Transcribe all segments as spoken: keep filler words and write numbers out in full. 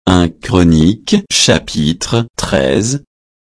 un Chroniques chapitre treize,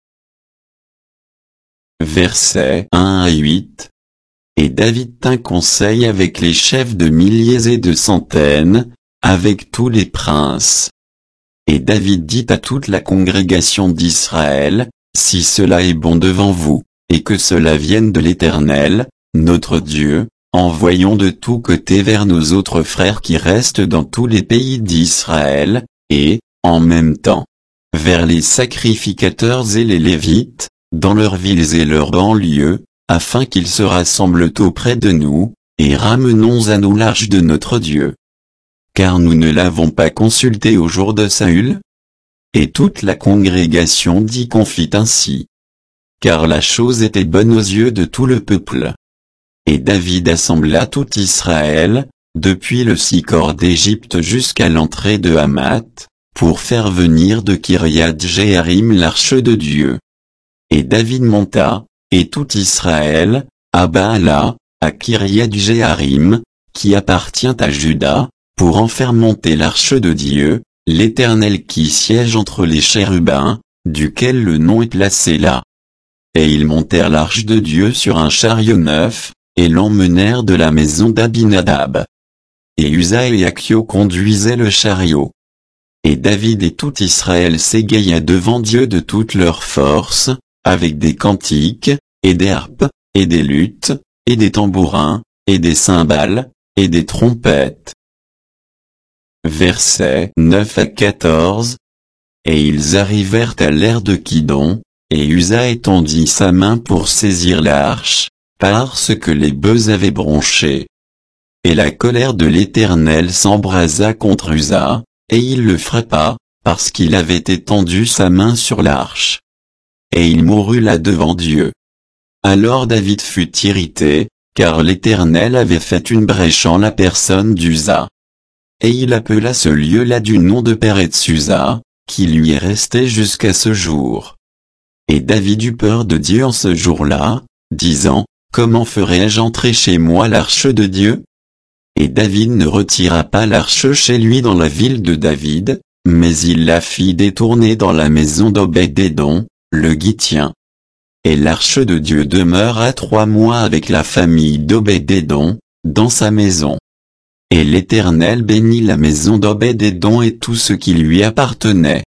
versets un à huit. Et David tint conseil avec les chefs de milliers et de centaines, avec tous les princes. Et David dit à toute la congrégation d'Israël, si cela est bon devant vous, et que cela vienne de l'Éternel, notre Dieu, envoyons de tous côtés vers nos autres frères qui restent dans tous les pays d'Israël, et, en même temps, vers les sacrificateurs et les Lévites, dans leurs villes et leurs banlieues, afin qu'ils se rassemblent auprès de nous, et ramenons à nous l'arche de notre Dieu. Car nous ne l'avons pas consulté au jour de Saül. Et toute la congrégation dit qu'on fit ainsi. Car la chose était bonne aux yeux de tout le peuple. Et David assembla tout Israël, depuis le Sicor d'Égypte jusqu'à l'entrée de Hamath, pour faire venir de Kiriath-Jéarim l'arche de Dieu. Et David monta, et tout Israël, à Baala, à Kiriath-Jéarim, qui appartient à Juda, pour en faire monter l'arche de Dieu, l'Éternel qui siège entre les chérubins, duquel le nom est placé là. Et ils montèrent l'arche de Dieu sur un chariot neuf, et l'emmenèrent de la maison d'Abinadab. Et Uza et Achio conduisaient le chariot. Et David et tout Israël s'égaya devant Dieu de toute leur force, avec des cantiques, et des harpes, et des luttes, et des tambourins, et des cymbales, et des trompettes. Versets neuf à quatorze. Et ils arrivèrent à l'ère de Kidon, et Uza étendit sa main pour saisir l'arche, parce que les bœufs avaient bronché. Et la colère de l'Éternel s'embrasa contre Uza, et il le frappa, parce qu'il avait étendu sa main sur l'arche. Et il mourut là devant Dieu. Alors David fut irrité, car l'Éternel avait fait une brèche en la personne d'Uza. Et il appela ce lieu-là du nom de Péretz-Uza, qui lui est resté jusqu'à ce jour. Et David eut peur de Dieu en ce jour-là, disant, comment ferai-je entrer chez moi l'arche de Dieu? Et David ne retira pas l'arche chez lui dans la ville de David, mais il la fit détourner dans la maison d'Obed-Édom, le Gittien. Et l'arche de Dieu demeura trois mois avec la famille d'Obed-Édom, dans sa maison. Et l'Éternel bénit la maison d'Obed-Édom et tout ce qui lui appartenait.